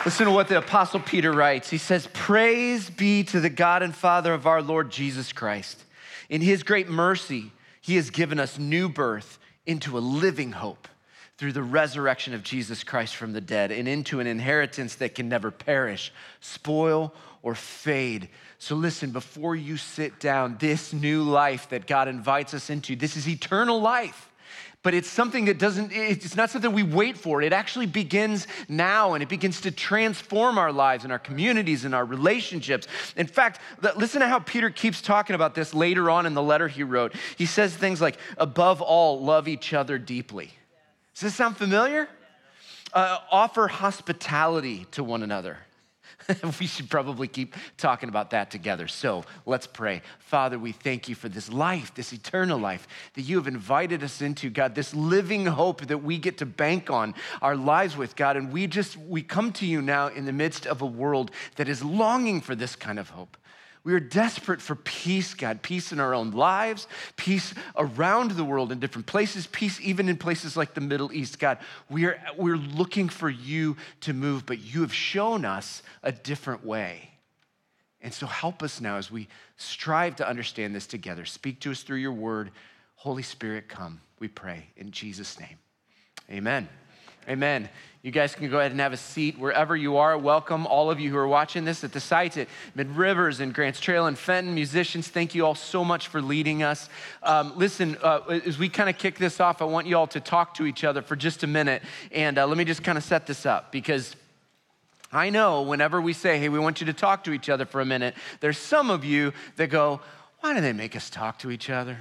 Listen to what the Apostle Peter writes. He says, "Praise be to the God and Father of our Lord Jesus Christ. In his great mercy, he has given us new birth into a living hope through the resurrection of Jesus Christ from the dead and into an inheritance that can never perish, spoil, or fade." So listen, before you sit down, this new life that God invites us into, this is eternal life. But it's something that it's not something we wait for. It actually begins now, and it begins to transform our lives and our communities and our relationships. In fact, listen to how Peter keeps talking about this later on in the letter he wrote. He says things like, above all, love each other deeply. Does this sound familiar? Offer hospitality to one another. We should probably keep talking about that together. So let's pray. Father, we thank you for this life, this eternal life that you have invited us into, God, this living hope that we get to bank on our lives with, God. And we come to you now in the midst of a world that is longing for this kind of hope. We are desperate for peace, God, peace in our own lives, peace around the world in different places, peace even in places like the Middle East, God. We're looking for you to move, but you have shown us a different way. And so help us now as we strive to understand this together. Speak to us through your word. Holy Spirit, come, we pray in Jesus' name. Amen. Amen. You guys can go ahead and have a seat wherever you are. Welcome all of you who are watching this at the sites at Mid-Rivers and Grants Trail and Fenton. Musicians, thank you all so much for leading us. Listen, as we kind of kick this off, I want you all to talk to each other for just a minute. And let me just kind of set this up, because I know whenever we say, hey, we want you to talk to each other for a minute, there's some of you that go, why do they make us talk to each other?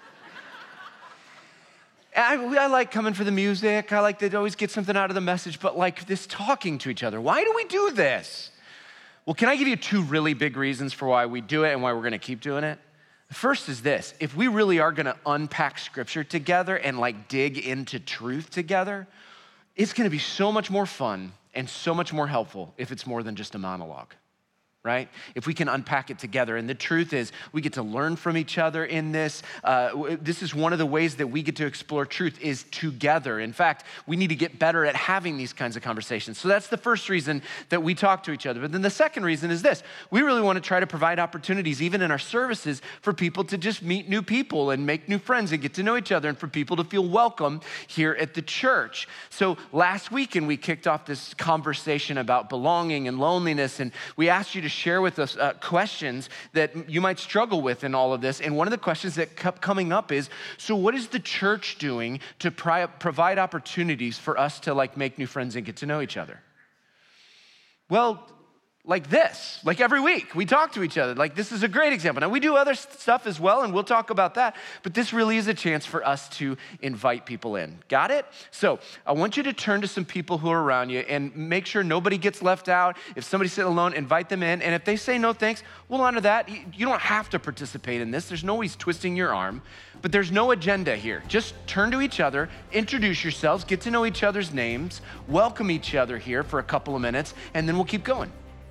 I like coming for the music. I like to always get something out of the message, but like this talking to each other, why do we do this? Well, can I give you two really big reasons for why we do it and why we're gonna keep doing it? The first is this: if we really are gonna unpack scripture together and like dig into truth together, it's gonna be so much more fun and so much more helpful if it's more than just a monologue. Right? If we can unpack it together. And the truth is, we get to learn from each other in this. This is one of the ways that we get to explore truth is together. In fact, we need to get better at having these kinds of conversations. So that's the first reason that we talk to each other. But then the second reason is this: we really want to try to provide opportunities, even in our services, for people to just meet new people and make new friends and get to know each other, and for people to feel welcome here at the church. So last weekend, we kicked off this conversation about belonging and loneliness, and we asked you to share with us questions that you might struggle with in all of this. And one of the questions that kept coming up is, so what is the church doing to provide opportunities for us to like make new friends and get to know each other? Well, like this, like every week we talk to each other. Like this is a great example. Now we do other stuff as well, and we'll talk about that, but this really is a chance for us to invite people in. Got it? So I want you to turn to some people who are around you and make sure nobody gets left out. If somebody's sitting alone, invite them in. And if they say no thanks, we'll honor that. You don't have to participate in this. There's no ways twisting your arm, but there's no agenda here. Just turn to each other, introduce yourselves, get to know each other's names, welcome each other here for a couple of minutes, and then we'll keep going.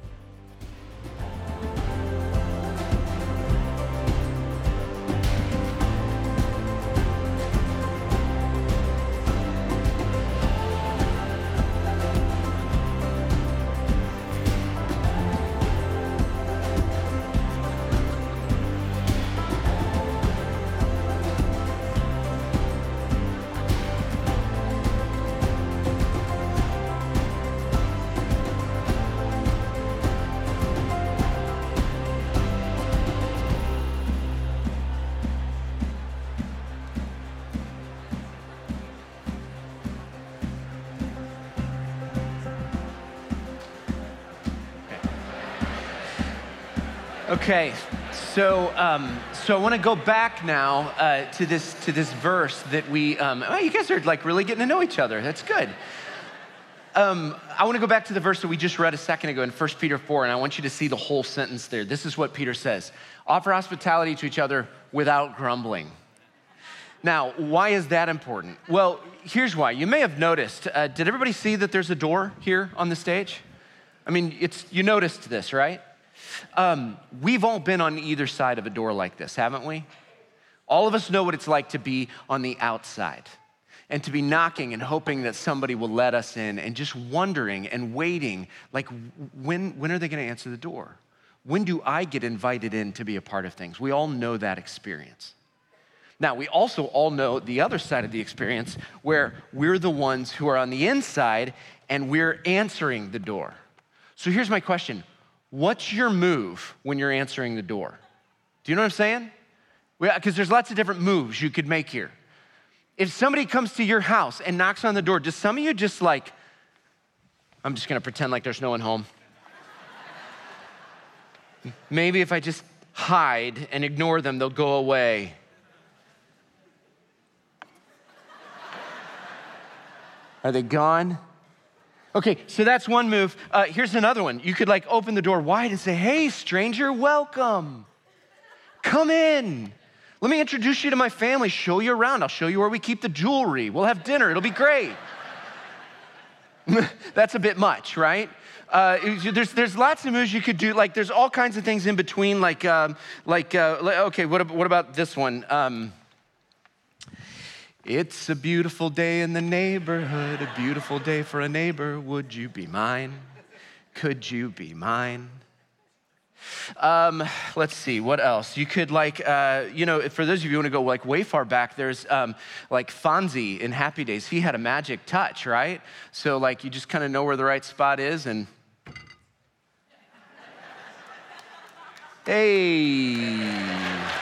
Okay, so I want to go back now to this verse that we. You guys are like really getting to know each other. That's good. I want to go back to the verse that we just read a second ago in 1 Peter 4, and I want you to see the whole sentence there. This is what Peter says: offer hospitality to each other without grumbling. Now, why is that important? Well, here's why. You may have noticed. Did everybody see that there's a door here on the stage? I mean, you noticed this, right? We've all been on either side of a door like this, haven't we? All of us know what it's like to be on the outside. and to be knocking and hoping that somebody will let us in and just wondering and waiting, like when are they gonna answer the door? When do I get invited in to be a part of things? We all know that experience. Now, we also all know the other side of the experience where we're the ones who are on the inside and we're answering the door. So here's my question. What's your move when you're answering the door? Do you know what I'm saying? Because there's lots of different moves you could make here. If somebody comes to your house and knocks on the door, does some of you just like, I'm just gonna pretend like there's no one home? Maybe if I just hide and ignore them, they'll go away. Are they gone? Okay, so that's one move. Here's another one. You could like open the door wide and say, hey, stranger, welcome. Come in. Let me introduce you to my family, show you around. I'll show you where we keep the jewelry. We'll have dinner, it'll be great. That's a bit much, right? There's lots of moves you could do. Like there's all kinds of things in between. Okay, what about this one? It's a beautiful day in the neighborhood, a beautiful day for a neighbor. Would you be mine? Could you be mine? Let's see, what else? You could for those of you who want to go like way far back, there's like Fonzie in Happy Days. He had a magic touch, right? So like you just kind of know where the right spot is and hey.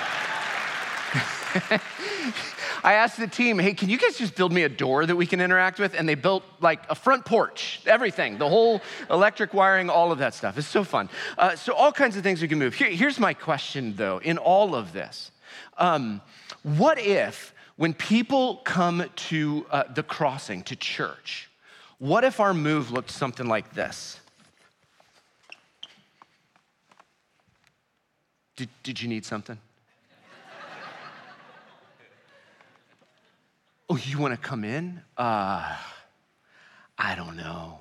I asked the team, hey, can you guys just build me a door that we can interact with? And they built like a front porch, everything, the whole electric wiring, all of that stuff. It's so fun. So all kinds of things we can move. Here's my question though, in all of this. What if when people come to the crossing, to church, what if our move looked something like this? Did you need something? Oh, you want to come in? I don't know.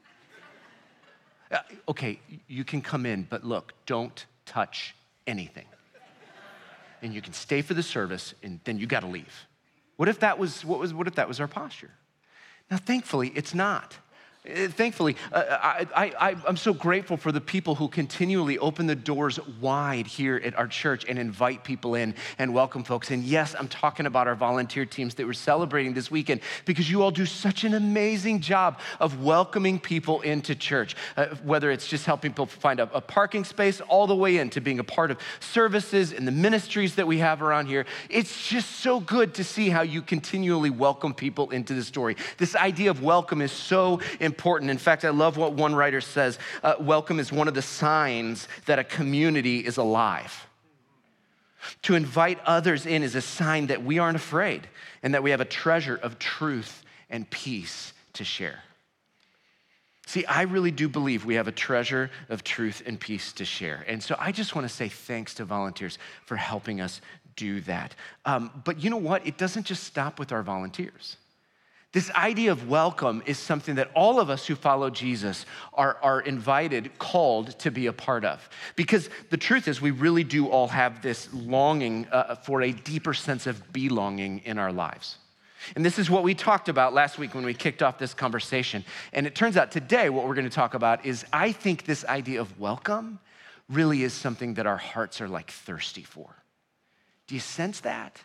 Okay, you can come in, but look, don't touch anything. And you can stay for the service, and then you got to leave. What if that was our posture? Now, thankfully, it's not. Thankfully, I'm so grateful for the people who continually open the doors wide here at our church and invite people in and welcome folks. And yes, I'm talking about our volunteer teams that we're celebrating this weekend because you all do such an amazing job of welcoming people into church, whether it's just helping people find a parking space all the way into being a part of services and the ministries that we have around here. It's just so good to see how you continually welcome people into the story. This idea of welcome is so important. In fact, I love what one writer says, welcome is one of the signs that a community is alive. To invite others in is a sign that we aren't afraid and that we have a treasure of truth and peace to share. See, I really do believe we have a treasure of truth and peace to share. And so I just want to say thanks to volunteers for helping us do that. But you know what? It doesn't just stop with our volunteers. This idea of welcome is something that all of us who follow Jesus are invited, called to be a part of. Because the truth is, we really do all have this longing for a deeper sense of belonging in our lives. And this is what we talked about last week when we kicked off this conversation. And it turns out today what we're going to talk about is I think this idea of welcome really is something that our hearts are like thirsty for. Do you sense that?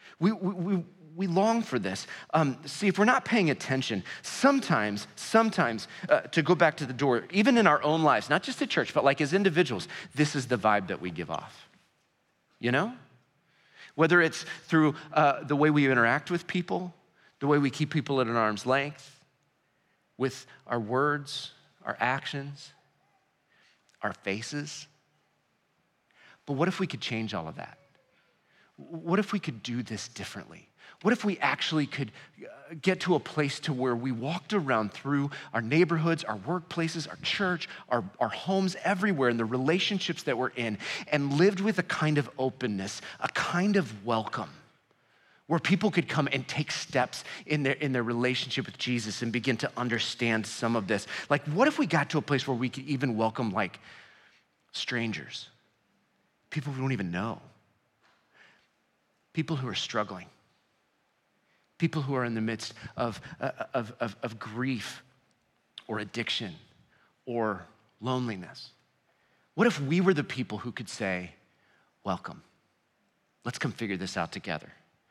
We long for this. See, if we're not paying attention, sometimes, to go back to the door, even in our own lives, not just at church, but like as individuals, this is the vibe that we give off. You know? Whether it's through the way we interact with people, the way we keep people at an arm's length, with our words, our actions, our faces. But what if we could change all of that? What if we could do this differently? What if we actually could get to a place to where we walked around through our neighborhoods, our workplaces, our church, our homes, everywhere, and the relationships that we're in, and lived with a kind of openness, a kind of welcome, where people could come and take steps in their relationship with Jesus and begin to understand some of this. Like, what if we got to a place where we could even welcome like strangers, people we don't even know, people who are struggling, People who are in the midst of grief or addiction or loneliness. What if we were the people who could say, welcome, let's come figure this out together?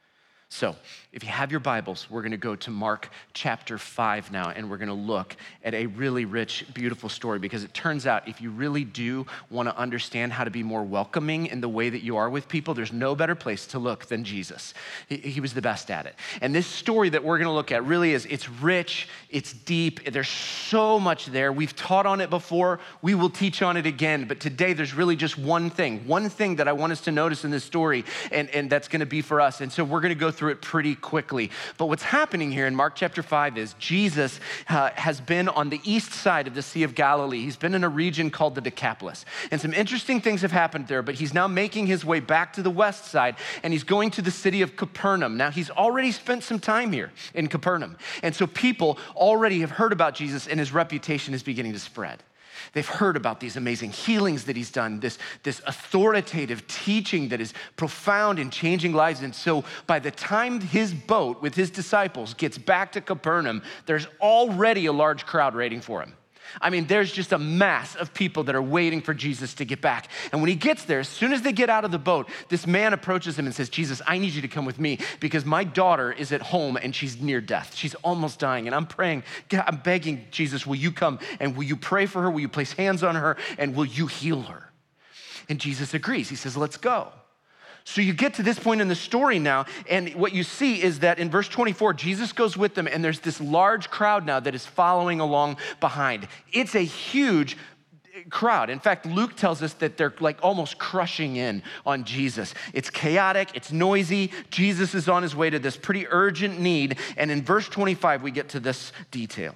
So if you have your Bibles, we're gonna go to Mark chapter 5 now, and we're gonna look at a really rich, beautiful story, because it turns out if you really do wanna understand how to be more welcoming in the way that you are with people, there's no better place to look than Jesus. He was the best at it. And this story that we're gonna look at really it's rich, it's deep, there's so much there. We've taught on it before, we will teach on it again, but today there's really just one thing that I want us to notice in this story, and that's gonna be for us. And so we're gonna go through it pretty quickly. But what's happening here in Mark chapter 5 is Jesus has been on the east side of the Sea of Galilee. He's been in a region called the Decapolis. And some interesting things have happened there, but he's now making his way back to the west side, and he's going to the city of Capernaum. Now, he's already spent some time here in Capernaum. And so people already have heard about Jesus, and his reputation is beginning to spread. They've heard about these amazing healings that he's done, this authoritative teaching that is profound in changing lives. And so by the time his boat with his disciples gets back to Capernaum, there's already a large crowd waiting for him. I mean, there's just a mass of people that are waiting for Jesus to get back. And when he gets there, as soon as they get out of the boat, this man approaches him and says, Jesus, I need you to come with me because my daughter is at home and she's near death. She's almost dying. And I'm praying, I'm begging, Jesus, will you come and will you pray for her? Will you place hands on her and will you heal her? And Jesus agrees. He says, let's go. So you get to this point in the story now, and what you see is that in verse 24, Jesus goes with them, and there's this large crowd now that is following along behind. It's a huge crowd. In fact, Luke tells us that they're like almost crushing in on Jesus. It's chaotic, it's noisy. Jesus is on his way to this pretty urgent need, and in verse 25, we get to this detail.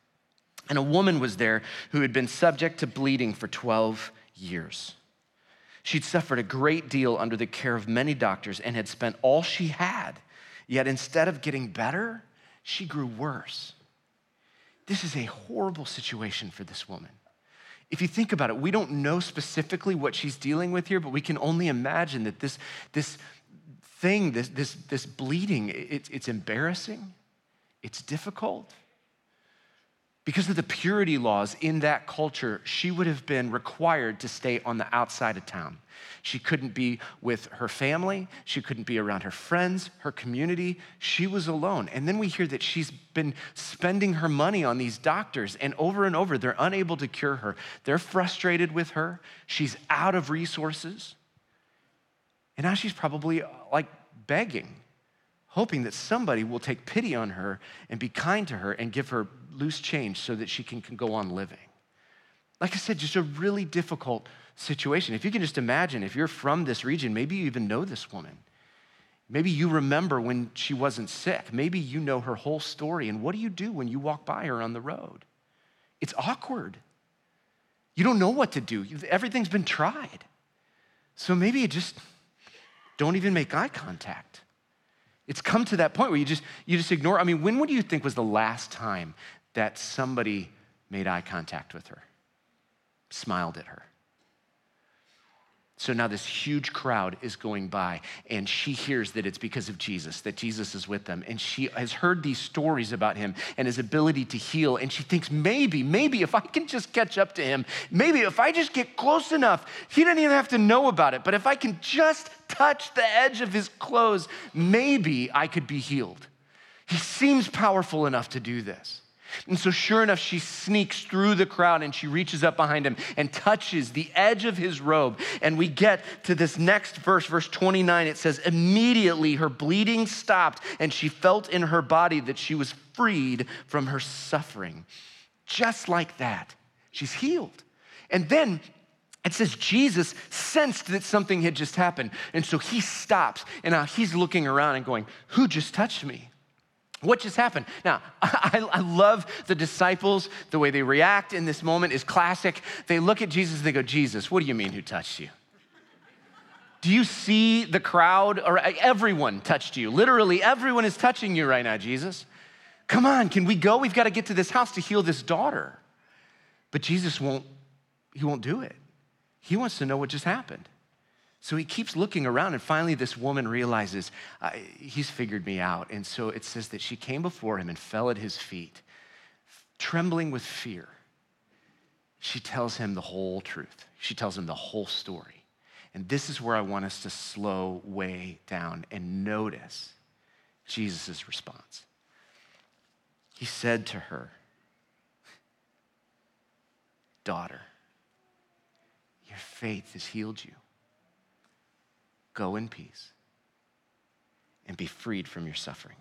And a woman was there who had been subject to bleeding for 12 years. She'd suffered a great deal under the care of many doctors and had spent all she had. Yet instead of getting better, she grew worse. This is a horrible situation for this woman. If you think about it, we don't know specifically what she's dealing with here, but we can only imagine that this bleeding, it's embarrassing, it's difficult. Because of the purity laws in that culture, she would have been required to stay on the outside of town. She couldn't be with her family. She couldn't be around her friends, her community. She was alone. And then we hear that she's been spending her money on these doctors, and over, they're unable to cure her. They're frustrated with her. She's out of resources. And now she's probably like begging, hoping that somebody will take pity on her and be kind to her and give her loose change so that she can go on living. Like I said, just a really difficult situation. If you can just imagine, if you're from this region, maybe you even know this woman. Maybe you remember when she wasn't sick. Maybe you know her whole story. And what do you do when you walk by her on the road? It's awkward. You don't know what to do. Everything's been tried. So maybe you just don't even make eye contact. It's come to that point where you just ignore. I mean, when would you think was the last time that somebody made eye contact with her, smiled at her? So now this huge crowd is going by, and she hears that it's because of Jesus, that Jesus is with them. And she has heard these stories about him and his ability to heal. And she thinks, maybe if I can just catch up to him, maybe if I just get close enough, he doesn't even have to know about it. But if I can just touch the edge of his clothes, maybe I could be healed. He seems powerful enough to do this. And so sure enough, she sneaks through the crowd and she reaches up behind him and touches the edge of his robe. And we get to this next verse, verse 29. It says, immediately her bleeding stopped and she felt in her body that she was freed from her suffering. Just like that, she's healed. And then it says Jesus sensed that something had just happened. And so he stops and now he's looking around and going, who just touched me? What just happened? Now, I love the disciples. The way they react in this moment is classic. They look at Jesus and they go, Jesus, what do you mean who touched you? Do you see the crowd? Or everyone touched you. Literally, everyone is touching you right now, Jesus. Come on, can we go? We've got to get to this house to heal this daughter. But Jesus won't do it. He wants to know what just happened. So he keeps looking around, and finally this woman realizes he's figured me out. And so it says that she came before him and fell at his feet, trembling with fear. She tells him the whole truth. She tells him the whole story. And this is where I want us to slow way down and notice Jesus' response. He said to her, "Daughter, your faith has healed you. Go in peace and be freed from your suffering."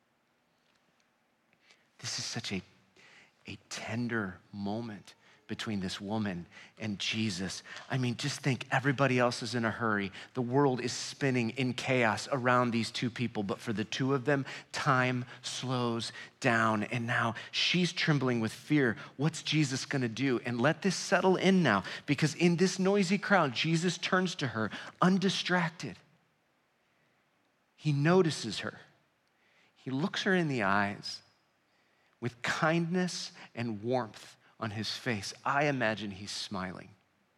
This is such a tender moment between this woman and Jesus. I mean, just think, everybody else is in a hurry. The world is spinning in chaos around these two people, but for the two of them, time slows down. And now she's trembling with fear. What's Jesus gonna do? And let this settle in now, because in this noisy crowd, Jesus turns to her undistracted. He notices her. He looks her in the eyes with kindness and warmth on his face. I imagine he's smiling.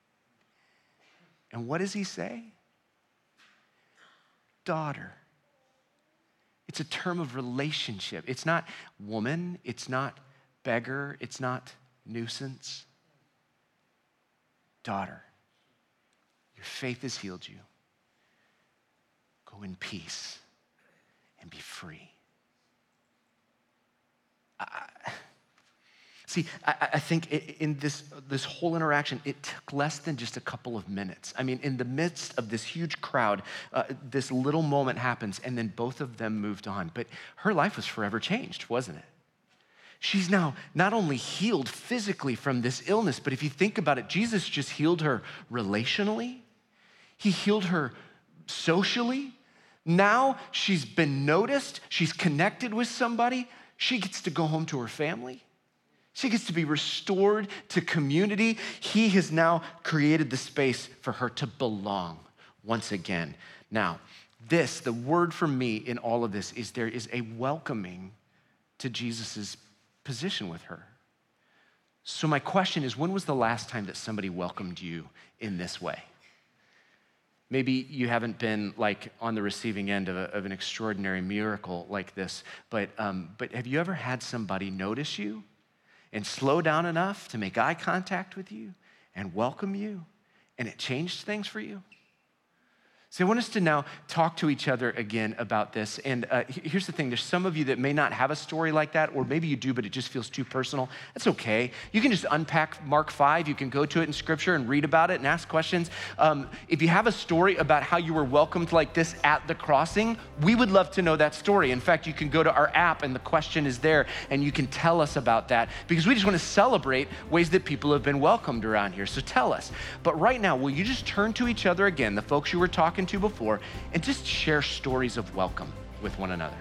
And what does he say? Daughter. It's a term of relationship. It's not woman, it's not beggar, it's not nuisance. Daughter, your faith has healed you. Go in peace and be free. I think in this whole interaction, it took less than just a couple of minutes. I mean, in the midst of this huge crowd, this little moment happens, and then both of them moved on. But her life was forever changed, wasn't it? She's now not only healed physically from this illness, but if you think about it, Jesus just healed her relationally. He healed her socially. Now she's been noticed. She's connected with somebody. She gets to go home to her family. She gets to be restored to community. He has now created the space for her to belong once again. Now, the word for me in all of this is there is a welcoming to Jesus' position with her. So my question is, when was the last time that somebody welcomed you in this way? Maybe you haven't been like on the receiving end of an extraordinary miracle like this, but have you ever had somebody notice you and slow down enough to make eye contact with you and welcome you, and it changed things for you? So I want us to now talk to each other again about this. And here's the thing. There's some of you that may not have a story like that, or maybe you do, but it just feels too personal. That's okay. You can just unpack Mark 5. You can go to it in Scripture and read about it and ask questions. If you have a story about how you were welcomed like this at the crossing, we would love to know that story. In fact, you can go to our app and the question is there, and you can tell us about that, because we just want to celebrate ways that people have been welcomed around here. So tell us. But right now, will you just turn to each other again, the folks you were talking to before, and just share stories of welcome with one another.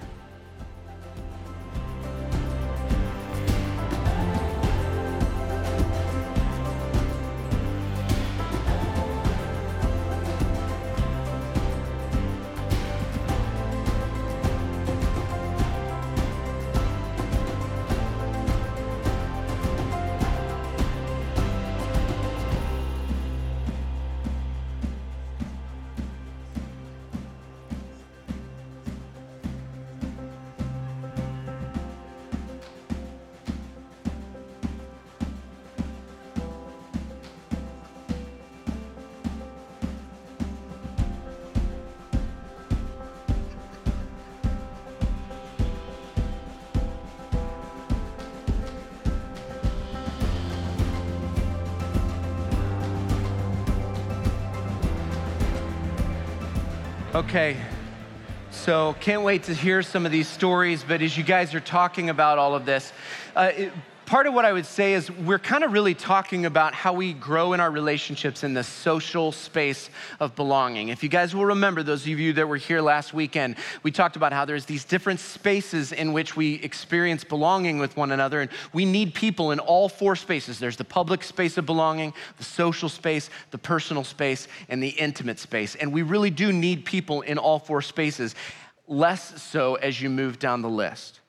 Okay, so can't wait to hear some of these stories, but as you guys are talking about all of this, part of what I would say is we're kind of really talking about how we grow in our relationships in the social space of belonging. If you guys will remember, those of you that were here last weekend, we talked about how there's these different spaces in which we experience belonging with one another, and we need people in all four spaces. There's the public space of belonging, the social space, the personal space, and the intimate space. And we really do need people in all four spaces, less so as you move down the list.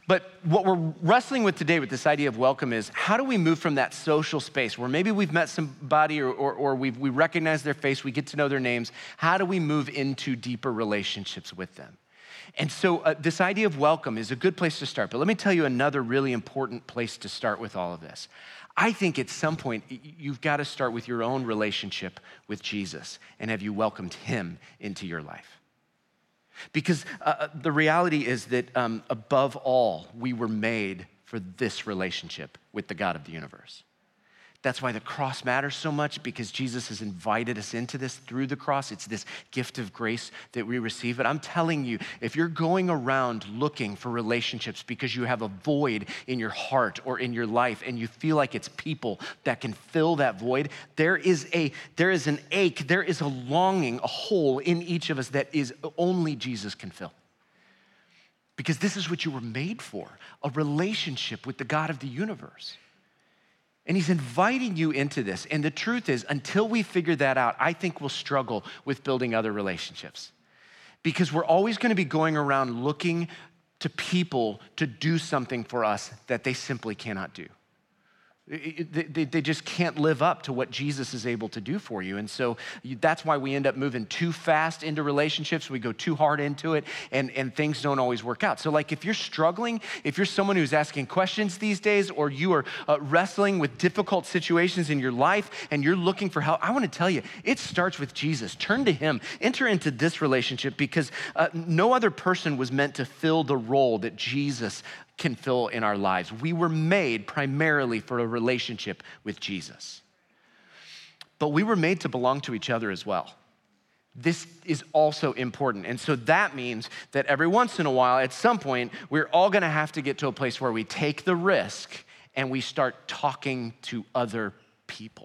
But what we're wrestling with today with this idea of welcome is, how do we move from that social space where maybe we've met somebody or we recognize their face, we get to know their names. How do we move into deeper relationships with them? And so this idea of welcome is a good place to start. But let me tell you another really important place to start with all of this. I think at some point, you've got to start with your own relationship with Jesus and have you welcomed him into your life. Because the reality is that above all, we were made for this relationship with the God of the universe. That's why the cross matters so much, because Jesus has invited us into this through the cross. It's this gift of grace that we receive. But I'm telling you, if you're going around looking for relationships because you have a void in your heart or in your life and you feel like it's people that can fill that void, there is an ache, there is a longing, a hole in each of us that is only Jesus can fill. Because this is what you were made for, a relationship with the God of the universe. And he's inviting you into this. And the truth is, until we figure that out, I think we'll struggle with building other relationships. Because we're always going to be going around looking to people to do something for us that they simply cannot do. They just can't live up to what Jesus is able to do for you. And so that's why we end up moving too fast into relationships. We go too hard into it, and things don't always work out. So like if you're struggling, if you're someone who's asking questions these days, or you are wrestling with difficult situations in your life and you're looking for help, I want to tell you, it starts with Jesus. Turn to him. Enter into this relationship, because no other person was meant to fill the role that Jesus can fill in our lives. We were made primarily for a relationship with Jesus. But we were made to belong to each other as well. This is also important. And so that means that every once in a while, at some point, we're all gonna have to get to a place where we take the risk and we start talking to other people.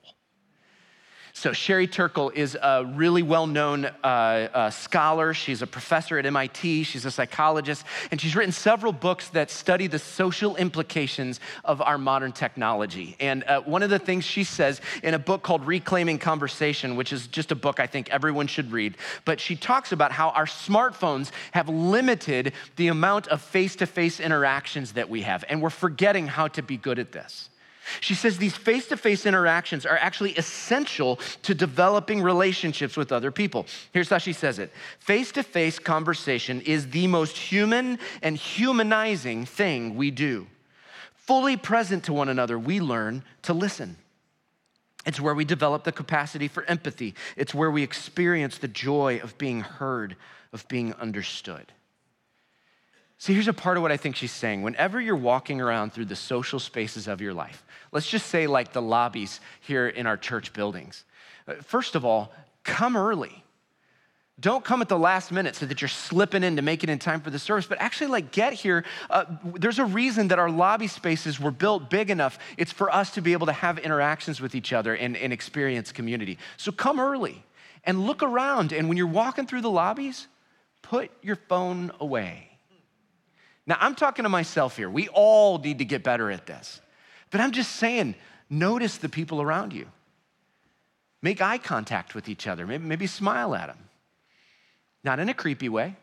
So Sherry Turkle is a really well-known scholar. She's a professor at MIT. She's a psychologist, and she's written several books that study the social implications of our modern technology. And one of the things she says in a book called Reclaiming Conversation, which is just a book I think everyone should read, but she talks about how our smartphones have limited the amount of face-to-face interactions that we have, and we're forgetting how to be good at this. She says these face-to-face interactions are actually essential to developing relationships with other people. Here's how she says it. Face-to-face conversation is the most human and humanizing thing we do. Fully present to one another, we learn to listen. It's where we develop the capacity for empathy. It's where we experience the joy of being heard, of being understood. See, here's a part of what I think she's saying. Whenever you're walking around through the social spaces of your life, let's just say like the lobbies here in our church buildings. First of all, come early. Don't come at the last minute so that you're slipping in to make it in time for the service, but actually like get here. There's a reason that our lobby spaces were built big enough. It's for us to be able to have interactions with each other and experience community. So come early and look around. And when you're walking through the lobbies, put your phone away. Now, I'm talking to myself here. We all need to get better at this. But I'm just saying, notice the people around you. Make eye contact with each other. Maybe smile at them. Not in a creepy way,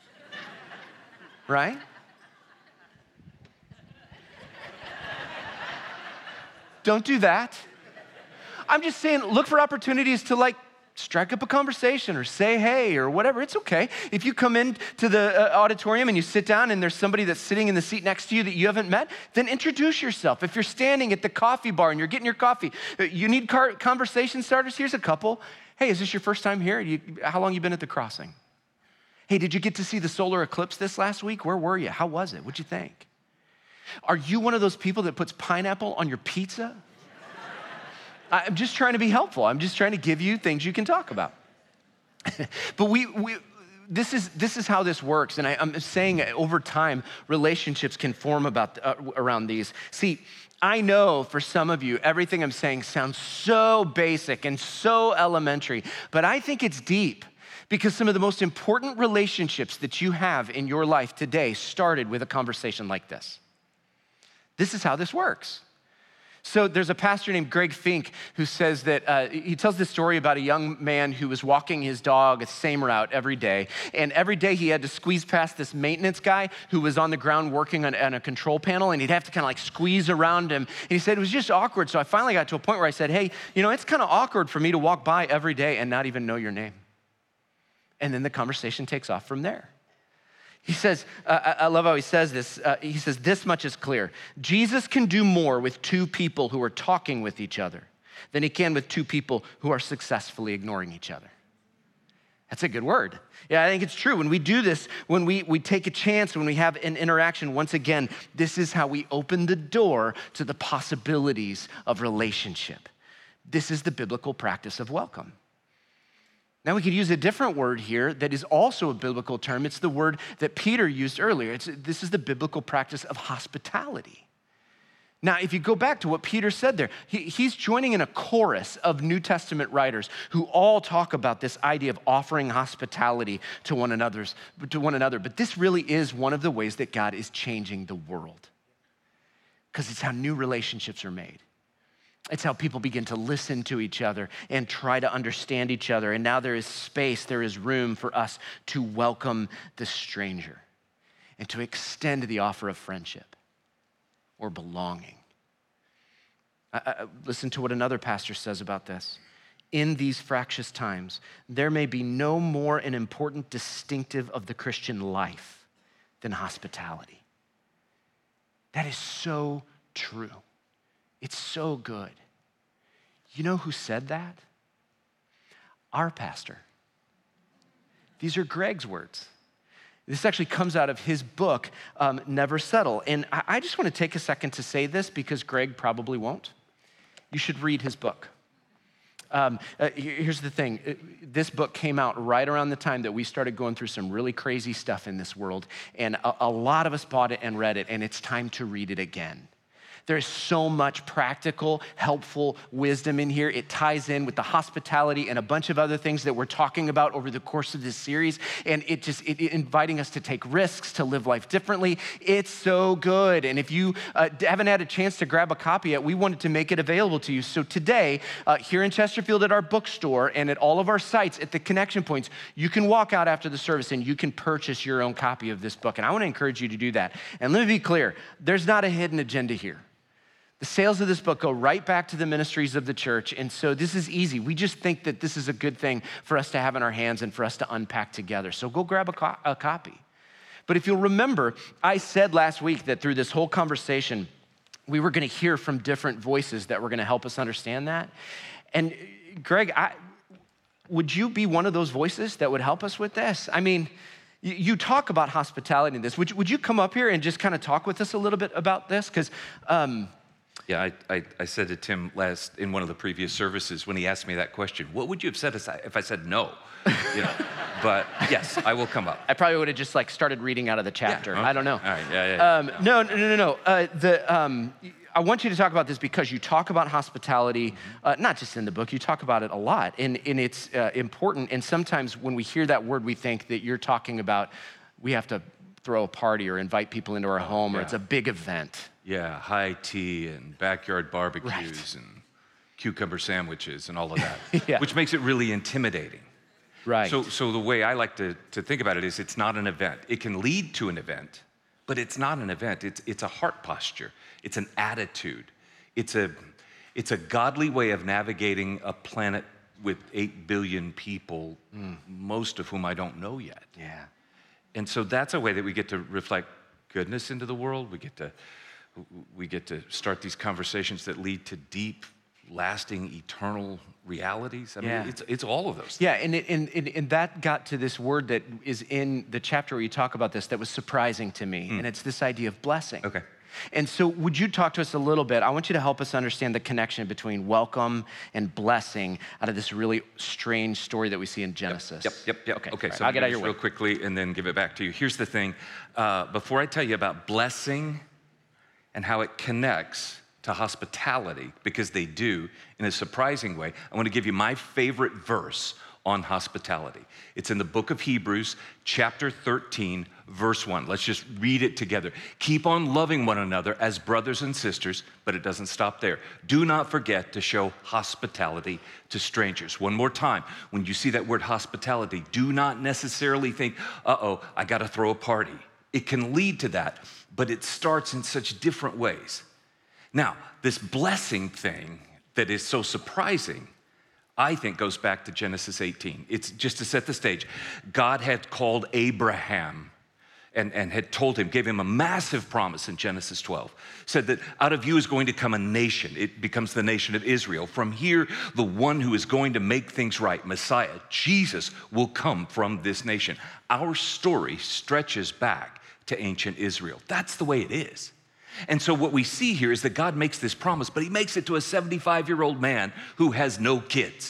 right? Don't do that. I'm just saying, look for opportunities to like strike up a conversation or say hey or whatever. It's okay. If you come into the auditorium and you sit down and there's somebody that's sitting in the seat next to you that you haven't met, then introduce yourself. If you're standing at the coffee bar and you're getting your coffee, you need conversation starters, here's a couple. Hey, is this your first time here? How long you been at the Crossing? Hey, did you get to see the solar eclipse this last week? Where were you? How was it? What'd you think? Are you one of those people that puts pineapple on your pizza? I'm just trying to be helpful. I'm just trying to give you things you can talk about. But this is how this works. And I'm saying over time, relationships can form around these. See, I know for some of you, everything I'm saying sounds so basic and so elementary, but I think it's deep because some of the most important relationships that you have in your life today started with a conversation like this. This is how this works. So there's a pastor named Greg Fink who says that, he tells this story about a young man who was walking his dog the same route every day. And every day he had to squeeze past this maintenance guy who was on the ground working on a control panel, and he'd have to kind of like squeeze around him. And he said it was just awkward. So I finally got to a point where I said, hey, it's kind of awkward for me to walk by every day and not even know your name. And then the conversation takes off from there. He says, I love how he says this. He says, this much is clear. Jesus can do more with two people who are talking with each other than he can with two people who are successfully ignoring each other. That's a good word. Yeah, I think it's true. When we do this, when we take a chance, when we have an interaction, once again, this is how we open the door to the possibilities of relationship. This is the biblical practice of welcome. Now we could use a different word here that is also a biblical term. It's the word that Peter used earlier. This is the biblical practice of hospitality. Now, if you go back to what Peter said there, he's joining in a chorus of New Testament writers who all talk about this idea of offering hospitality to one another. But this really is one of the ways that God is changing the world, because it's how new relationships are made. It's how people begin to listen to each other and try to understand each other. And now there is space, there is room for us to welcome the stranger and to extend the offer of friendship or belonging. Listen to what another pastor says about this. In these fractious times, there may be no more an important distinctive of the Christian life than hospitality. That is so true. It's so good. You know who said that? Our pastor. These are Greg's words. This actually comes out of his book, Never Settle. And I just want to take a second to say this because Greg probably won't. You should read his book. Here's the thing. This book came out right around the time that we started going through some really crazy stuff in this world. And a lot of us bought it and read it, and it's time to read it again. There's so much practical, helpful wisdom in here. It ties in with the hospitality and a bunch of other things that we're talking about over the course of this series. And it inviting us to take risks, to live life differently. It's so good. And if you haven't had a chance to grab a copy yet, we wanted to make it available to you. So today, here in Chesterfield at our bookstore and at all of our sites at the connection points, you can walk out after the service and you can purchase your own copy of this book. And I want to encourage you to do that. And let me be clear, there's not a hidden agenda here. The sales of this book go right back to the ministries of the church, and so this is easy. We just think that this is a good thing for us to have in our hands and for us to unpack together. So go grab a copy. But if you'll remember, I said last week that through this whole conversation, we were gonna hear from different voices that were gonna help us understand that. And Greg, would you be one of those voices that would help us with this? I mean, you talk about hospitality in this. Would you come up here and just kind of talk with us a little bit about this? Because Yeah, I said to Tim in one of the previous services when he asked me that question, what would you have said if I said no? But yes, I will come up. I probably would have just started reading out of the chapter. Yeah, okay. I don't know. All right, yeah. No. I want you to talk about this because you talk about hospitality, not just in the book, you talk about it a lot, and it's important. And sometimes when we hear that word, we think that you're talking about we have to throw a party or invite people into our home, or it's a big event. Yeah, high tea and backyard barbecues and cucumber sandwiches and all of that, which makes it really intimidating. Right. So the way I like to think about it is it's not an event. It can lead to an event, but it's not an event. It's a heart posture. It's an attitude. It's a godly way of navigating a planet with 8 billion people, most of whom I don't know yet. Yeah. And so that's a way that we get to reflect goodness into the world. We get to start these conversations that lead to deep, lasting, eternal realities. I mean, it's all of those things. Yeah, and that got to this word that is in the chapter where you talk about this that was surprising to me, and it's this idea of blessing. Okay. And so would you talk to us a little bit? I want you to help us understand the connection between welcome and blessing out of this really strange story that we see in Genesis. Yep. Okay, so I'll get out of your way. Real quickly and then give it back to you. Here's the thing. Before I tell you about blessing and how it connects to hospitality, because they do in a surprising way, I want to give you my favorite verse on hospitality. It's in the book of Hebrews, chapter 13, verse 1. Let's just read it together. Keep on loving one another as brothers and sisters, but it doesn't stop there. Do not forget to show hospitality to strangers. One more time, when you see that word hospitality, do not necessarily think, I got to throw a party. It can lead to that, but it starts in such different ways. Now, this blessing thing that is so surprising, I think goes back to Genesis 18. It's just to set the stage. God had called Abraham and had told him, gave him a massive promise in Genesis 12. Said that out of you is going to come a nation. It becomes the nation of Israel. From here, the one who is going to make things right, Messiah, Jesus, will come from this nation. Our story stretches back to ancient Israel. That's the way it is. And so what we see here is that God makes this promise, but he makes it to a 75-year-old man who has no kids.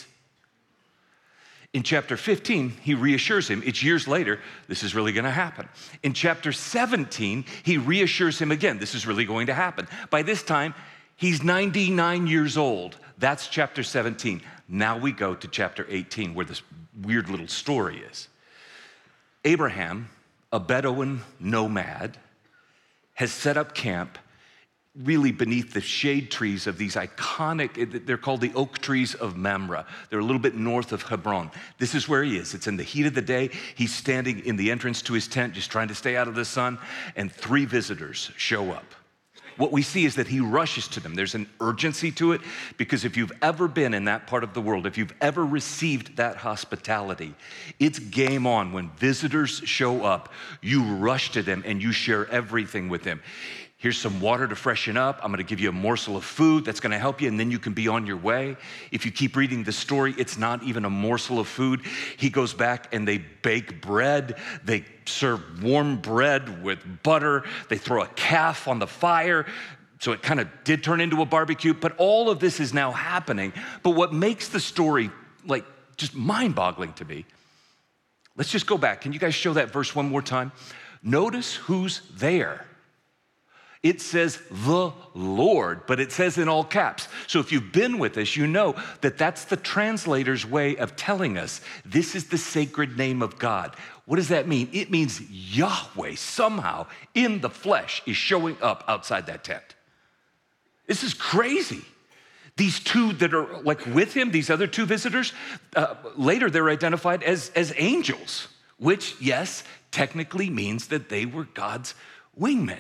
In chapter 15, he reassures him. It's years later, this is really going to happen. In chapter 17, he reassures him again. This is really going to happen. By this time, he's 99 years old. That's chapter 17. Now we go to chapter 18, where this weird little story is. Abraham, a Bedouin nomad, has set up camp really beneath the shade trees of these iconic, they're called the oak trees of Mamre. They're a little bit north of Hebron. This is where he is. It's in the heat of the day. He's standing in the entrance to his tent, just trying to stay out of the sun, and 3 visitors show up. What we see is that he rushes to them. There's an urgency to it, because if you've ever been in that part of the world, if you've ever received that hospitality, it's game on. When visitors show up, you rush to them and you share everything with them. Here's some water to freshen up. I'm going to give you a morsel of food that's going to help you, and then you can be on your way. If you keep reading the story, it's not even a morsel of food. He goes back and they bake bread. They serve warm bread with butter. They throw a calf on the fire. So it kind of did turn into a barbecue, but all of this is now happening. But what makes the story like just mind-boggling to me, let's just go back. Can you guys show that verse one more time? Notice who's there. It says the Lord, but it says in all caps. So if you've been with us, you know that that's the translator's way of telling us this is the sacred name of God. What does that mean? It means Yahweh somehow in the flesh is showing up outside that tent. This is crazy. These 2 that are like with him, these other 2 visitors, later they're identified as angels, which, yes, technically means that they were God's wingmen.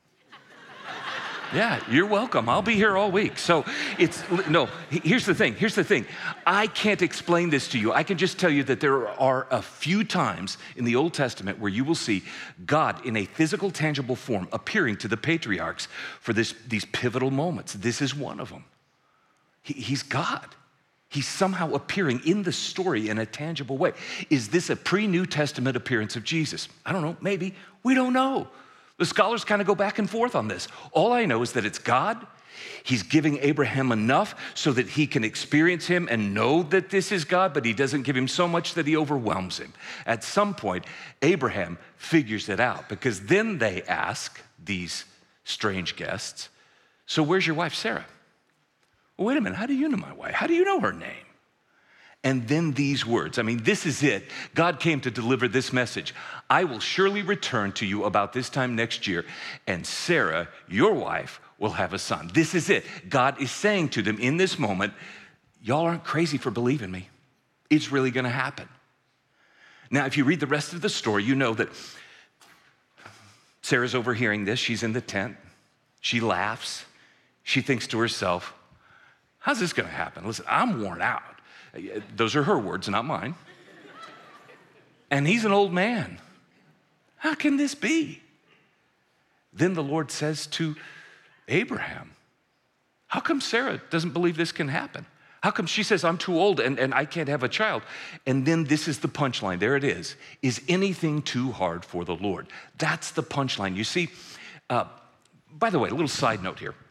Yeah, you're welcome. I'll be here all week. So here's the thing. I can't explain this to you. I can just tell you that there are a few times in the Old Testament where you will see God in a physical, tangible form appearing to the patriarchs for these pivotal moments. This is one of them. He's God. He's somehow appearing in the story in a tangible way. Is this a pre-New Testament appearance of Jesus? I don't know, maybe. We don't know. The scholars kind of go back and forth on this. All I know is that it's God. He's giving Abraham enough so that he can experience him and know that this is God, but he doesn't give him so much that he overwhelms him. At some point, Abraham figures it out, because then they ask these strange guests, so where's your wife, Sarah? Well, wait a minute, how do you know my wife? How do you know her name? And then these words, I mean, this is it. God came to deliver this message. I will surely return to you about this time next year, and Sarah, your wife, will have a son. This is it. God is saying to them in this moment, y'all aren't crazy for believing me. It's really gonna happen. Now, if you read the rest of the story, you know that Sarah's overhearing this. She's in the tent. She laughs. She thinks to herself, how's this gonna happen? Listen, I'm worn out. Those are her words, not mine. And he's an old man. How can this be? Then the Lord says to Abraham, how come Sarah doesn't believe this can happen? How come she says, I'm too old and I can't have a child? And then this is the punchline. There it is. Is anything too hard for the Lord? That's the punchline. You see, by the way, a little side note here.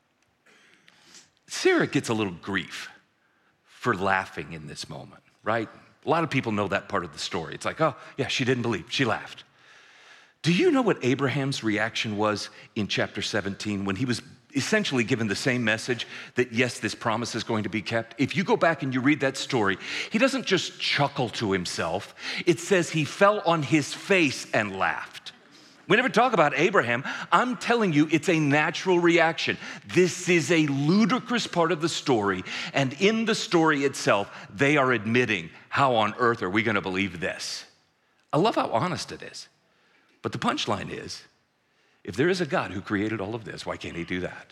Sarah gets a little grief for laughing in this moment, right? A lot of people know that part of the story. It's like, oh, yeah, she didn't believe. She laughed. Do you know what Abraham's reaction was in chapter 17 when he was essentially given the same message that, yes, this promise is going to be kept. If you go back and you read that story, he doesn't just chuckle to himself. It says he fell on his face and laughed. We never talk about Abraham. I'm telling you, it's a natural reaction. This is a ludicrous part of the story. And in the story itself, they are admitting, how on earth are we going to believe this? I love how honest it is. But the punchline is, if there is a God who created all of this, why can't he do that?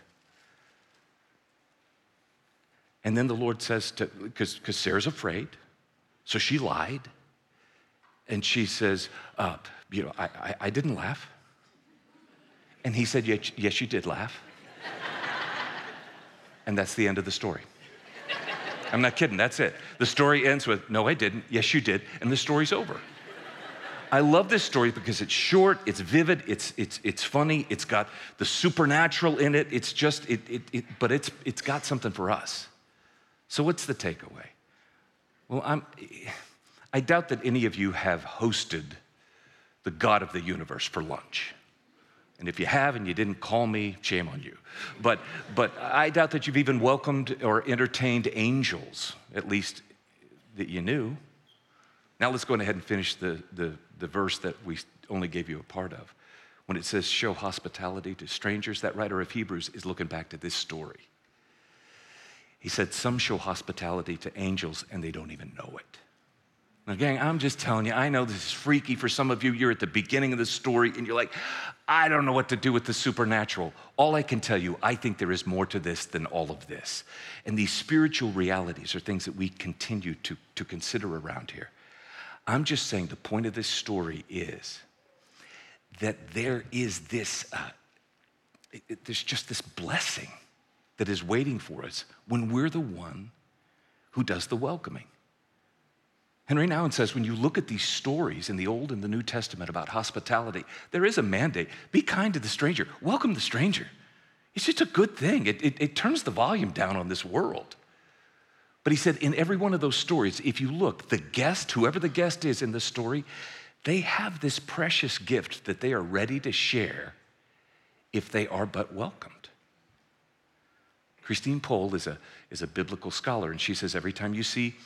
And then the Lord says, because Sarah's afraid, so she lied. And she says, I didn't laugh. And he said, yes, you did laugh. And that's the end of the story. I'm not kidding, that's it. The story ends with, no, I didn't, yes, you did, and the story's over. I love this story because it's short, it's vivid, it's funny, it's got the supernatural in it, it's just, but it's got something for us. So what's the takeaway? Well, I doubt that any of you have hosted the God of the universe for lunch. And if you have and you didn't call me, shame on you. But I doubt that you've even welcomed or entertained angels, at least that you knew. Now let's go ahead and finish the verse that we only gave you a part of. When it says show hospitality to strangers, that writer of Hebrews is looking back to this story. He said, some show hospitality to angels and they don't even know it. Now, gang, I'm just telling you, I know this is freaky for some of you. You're at the beginning of the story and you're like, I don't know what to do with the supernatural. All I can tell you, I think there is more to this than all of this. And these spiritual realities are things that we continue to consider around here. I'm just saying the point of this story is that there is this, there's just this blessing that is waiting for us when we're the one who does the welcoming. Henry Nouwen says, when you look at these stories in the Old and the New Testament about hospitality, there is a mandate. Be kind to the stranger. Welcome the stranger. It's just a good thing. It turns the volume down on this world. But he said, in every one of those stories, if you look, the guest, whoever the guest is in the story, they have this precious gift that they are ready to share if they are but welcomed. Christine Pohl is a biblical scholar, and she says every time you see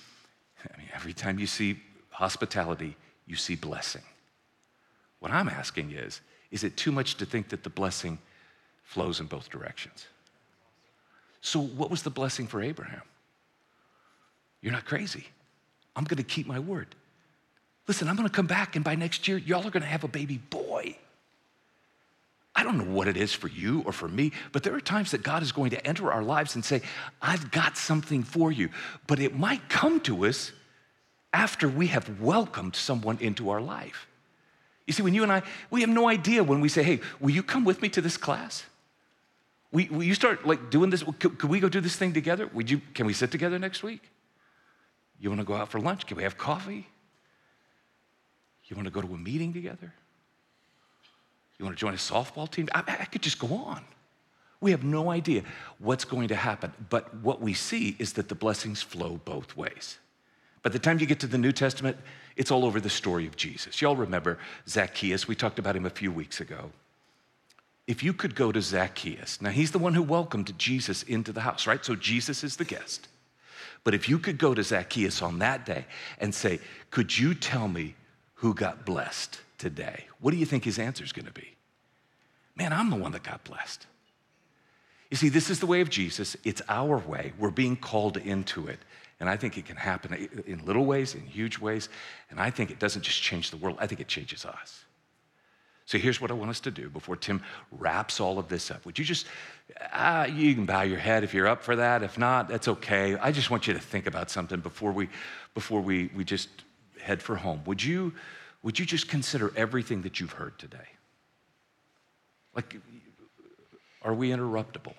hospitality, you see blessing. What I'm asking is it too much to think that the blessing flows in both directions? So what was the blessing for Abraham? You're not crazy. I'm gonna keep my word. Listen, I'm gonna come back and by next year, y'all are gonna have a baby boy. I don't know what it is for you or for me, but there are times that God is going to enter our lives and say, I've got something for you. But it might come to us after we have welcomed someone into our life. You see, when you and I, we have no idea when we say, hey, will you come with me to this class? Will you start like doing this? Could we go do this thing together? Can we sit together next week? You wanna go out for lunch? Can we have coffee? You wanna go to a meeting together? You want to join a softball team? I could just go on. We have no idea what's going to happen, but what we see is that the blessings flow both ways. By the time you get to the New Testament, it's all over the story of Jesus. Y'all remember Zacchaeus. We talked about him a few weeks ago. If you could go to Zacchaeus, now he's the one who welcomed Jesus into the house, right? So Jesus is the guest. But if you could go to Zacchaeus on that day and say, could you tell me who got blessed today? What do you think his answer is going to be? Man, I'm the one that got blessed. You see, this is the way of Jesus. It's our way. We're being called into it. And I think it can happen in little ways, in huge ways. And I think it doesn't just change the world. I think it changes us. So here's what I want us to do before Tim wraps all of this up. Would you just, you can bow your head if you're up for that. If not, that's okay. I just want you to think about something before we just head for home. Would you just consider everything that you've heard today? Like, are we interruptible?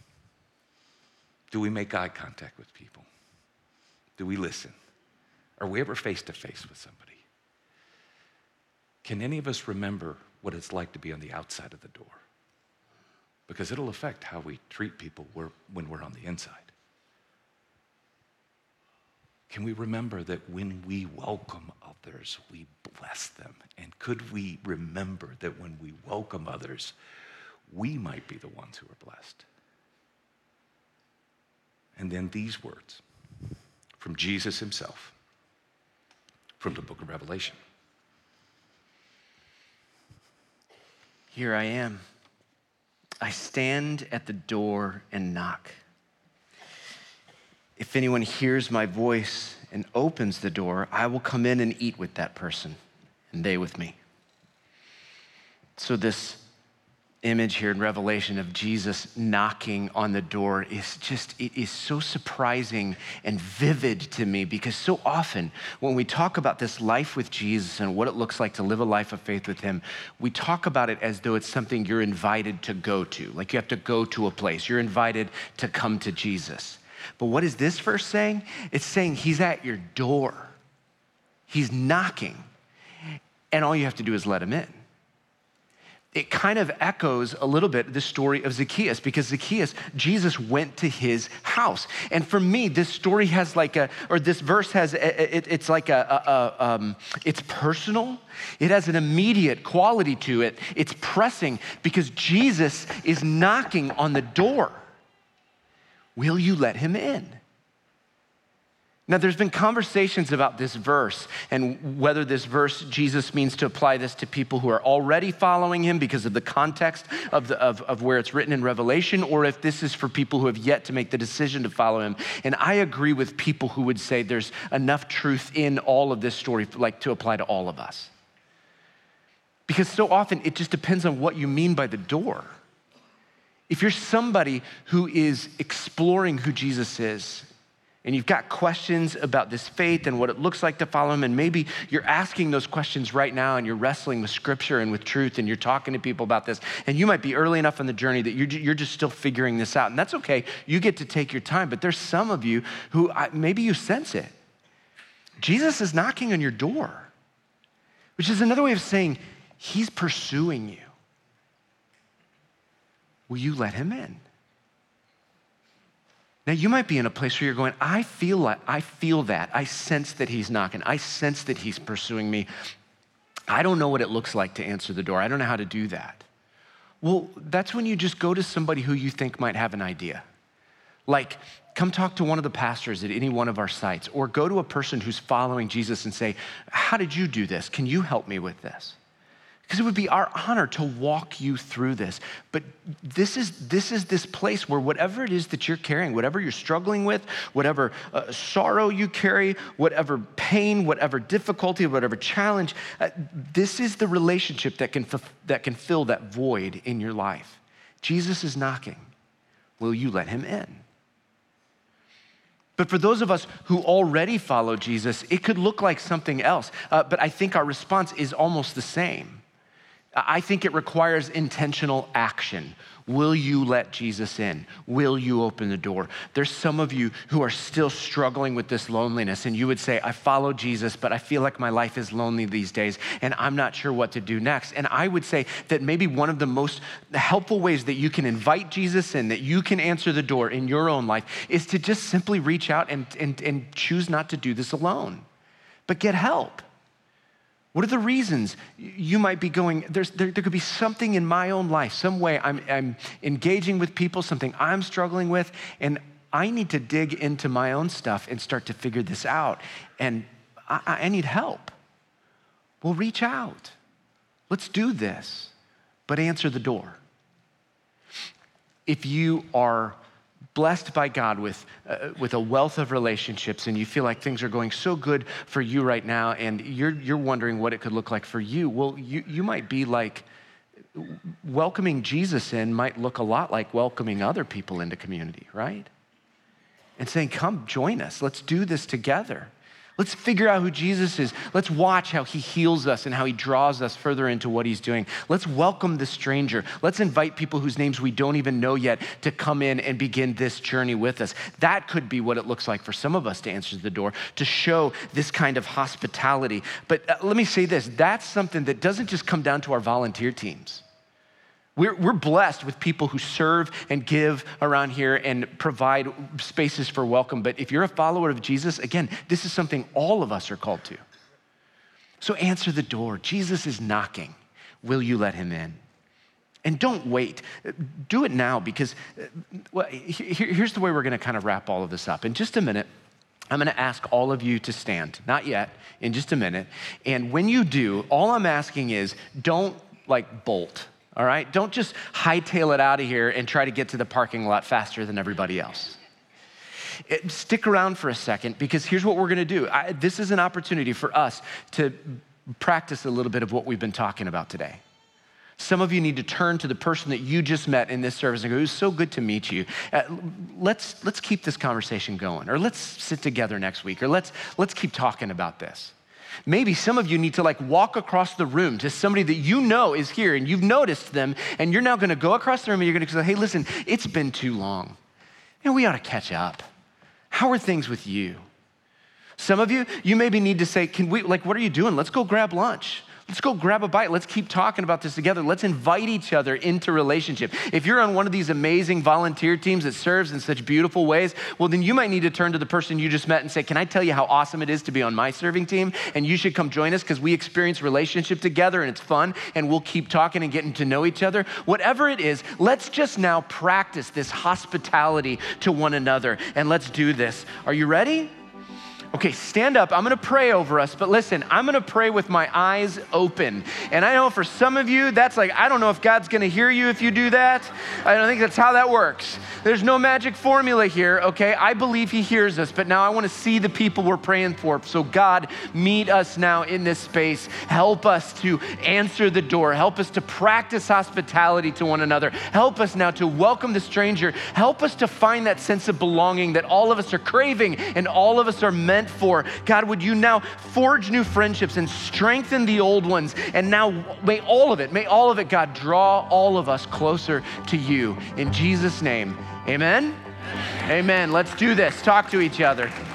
Do we make eye contact with people? Do we listen? Are we ever face to face with somebody? Can any of us remember what it's like to be on the outside of the door? Because it'll affect how we treat people when we're on the inside. Can we remember that when we welcome others, we bless them? And could we remember that when we welcome others, we might be the ones who are blessed? And then these words from Jesus himself, from the book of Revelation. Here I am. I stand at the door and knock. If anyone hears my voice and opens the door, I will come in and eat with that person, and they with me. So this image here in Revelation of Jesus knocking on the door it is so surprising and vivid to me, because so often when we talk about this life with Jesus and what it looks like to live a life of faith with him, we talk about it as though it's something you're invited to go to, like you have to go to a place. You're invited to come to Jesus. But what is this verse saying? It's saying he's at your door. He's knocking, and all you have to do is let him in. It kind of echoes a little bit the story of Zacchaeus, because Zacchaeus, Jesus went to his house. And for me, this story has this verse has, it's personal. It has an immediate quality to it. It's pressing because Jesus is knocking on the door. Will you let him in? Now, there's been conversations about this verse and whether this verse, Jesus means to apply this to people who are already following him because of the context of where it's written in Revelation, or if this is for people who have yet to make the decision to follow him. And I agree with people who would say there's enough truth in all of this story like to apply to all of us. Because so often it just depends on what you mean by the door. If you're somebody who is exploring who Jesus is, and you've got questions about this faith and what it looks like to follow him, and maybe you're asking those questions right now and you're wrestling with scripture and with truth and you're talking to people about this, and you might be early enough in the journey that you're just still figuring this out, and that's okay. You get to take your time, but there's some of you who maybe you sense it. Jesus is knocking on your door, which is another way of saying he's pursuing you. Will you let him in? Now, you might be in a place where you're going, I feel that. I sense that he's knocking. I sense that he's pursuing me. I don't know what it looks like to answer the door. I don't know how to do that. Well, that's when you just go to somebody who you think might have an idea. Like, come talk to one of the pastors at any one of our sites, or go to a person who's following Jesus and say, how did you do this? Can you help me with this? Because it would be our honor to walk you through this. But this is this place where whatever it is that you're carrying, whatever you're struggling with, whatever sorrow you carry, whatever pain, whatever difficulty, whatever challenge, this is the relationship that can fill that void in your life. Jesus is knocking. Will you let him in? But for those of us who already follow Jesus, it could look like something else. But I think our response is almost the same. I think it requires intentional action. Will you let Jesus in? Will you open the door? There's some of you who are still struggling with this loneliness, and you would say, I follow Jesus, but I feel like my life is lonely these days, and I'm not sure what to do next. And I would say that maybe one of the most helpful ways that you can invite Jesus in, that you can answer the door in your own life, is to just simply reach out and choose not to do this alone, but get help. What are the reasons you might be going, there could be something in my own life, some way I'm engaging with people, something I'm struggling with, and I need to dig into my own stuff and start to figure this out, and I need help. Well, reach out. Let's do this, but answer the door. If you are blessed by God with a wealth of relationships, and you feel like things are going so good for you right now, and you're wondering what it could look like for you, well, you might be like, welcoming Jesus in might look a lot like welcoming other people into community, right? And saying, come join us. Let's do this together. Let's figure out who Jesus is. Let's watch how he heals us and how he draws us further into what he's doing. Let's welcome the stranger. Let's invite people whose names we don't even know yet to come in and begin this journey with us. That could be what it looks like for some of us to answer the door, to show this kind of hospitality. But let me say this, that's something that doesn't just come down to our volunteer teams. We're blessed with people who serve and give around here and provide spaces for welcome. But if you're a follower of Jesus, again, this is something all of us are called to. So answer the door. Jesus is knocking. Will you let him in? And don't wait. Do it now because here's the way we're going to kind of wrap all of this up. In just a minute, I'm going to ask all of you to stand. Not yet, in just a minute. And when you do, all I'm asking is don't bolt, all right? Don't just hightail it out of here and try to get to the parking lot faster than everybody else. Stick around for a second because here's what we're going to do. This is an opportunity for us to practice a little bit of what we've been talking about today. Some of you need to turn to the person that you just met in this service and go, it was so good to meet you. Let's keep this conversation going, or let's sit together next week, or let's keep talking about this. Maybe some of you need to walk across the room to somebody that you know is here and you've noticed them, and you're now gonna go across the room and you're gonna say, hey, listen, it's been too long. We ought to catch up. How are things with you? Some of you maybe need to say, what are you doing? Let's go grab lunch. Let's go grab a bite. Let's keep talking about this together. Let's invite each other into relationship. If you're on one of these amazing volunteer teams that serves in such beautiful ways, well, then you might need to turn to the person you just met and say, can I tell you how awesome it is to be on my serving team? And you should come join us because we experience relationship together and it's fun and we'll keep talking and getting to know each other. Whatever it is, let's just now practice this hospitality to one another and let's do this. Are you ready? Okay, stand up. I'm gonna pray over us, but listen, I'm gonna pray with my eyes open. And I know for some of you, that's I don't know if God's gonna hear you if you do that. I don't think that's how that works. There's no magic formula here, okay? I believe he hears us, but now I wanna see the people we're praying for. So God, meet us now in this space. Help us to answer the door. Help us to practice hospitality to one another. Help us now to welcome the stranger. Help us to find that sense of belonging that all of us are craving and all of us are meant for. God, would you now forge new friendships and strengthen the old ones? And now may all of it, God, draw all of us closer to you. In Jesus' name, amen? Amen. Let's do this. Talk to each other.